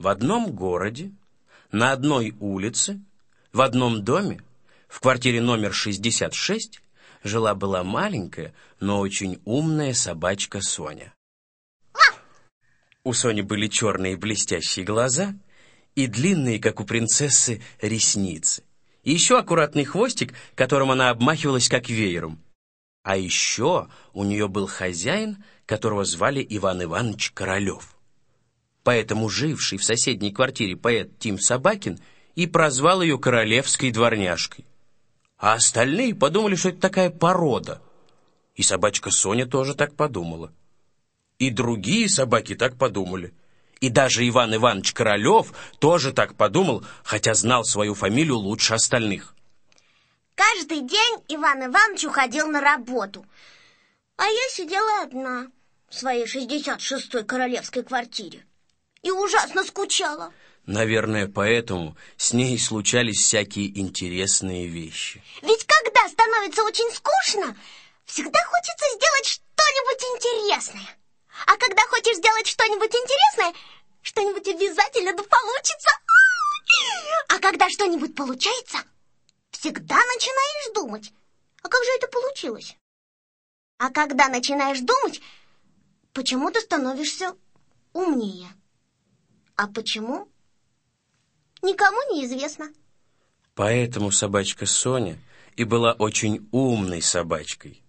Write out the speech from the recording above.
В одном городе, на одной улице, в одном доме, в квартире номер 66, жила-была маленькая, но очень умная собачка Соня. У Сони были черные блестящие глаза и длинные, как у принцессы, ресницы. И еще аккуратный хвостик, которым она обмахивалась, как веером. А еще у нее был хозяин, которого звали Иван Иванович Королев. Поэтому живший в соседней квартире поэт Тим Собакин и прозвал ее королевской дворняжкой. А остальные подумали, что это такая порода. И собачка Соня тоже так подумала. И другие собаки так подумали. И даже Иван Иванович Королев тоже так подумал, хотя знал свою фамилию лучше остальных. Каждый день Иван Иванович уходил на работу, а я сидела одна в своей 66-й королевской квартире и ужасно скучала. Наверное, поэтому с ней случались всякие интересные вещи. Ведь когда становится очень скучно, всегда хочется сделать что-нибудь интересное. А когда хочешь сделать что-нибудь интересное, что-нибудь обязательно да получится. А когда что-нибудь получается, всегда начинаешь думать, а как же это получилось? А когда начинаешь думать, почему-то становишься умнее. А почему? Никому не известно. Поэтому собачка Соня и была очень умной собачкой.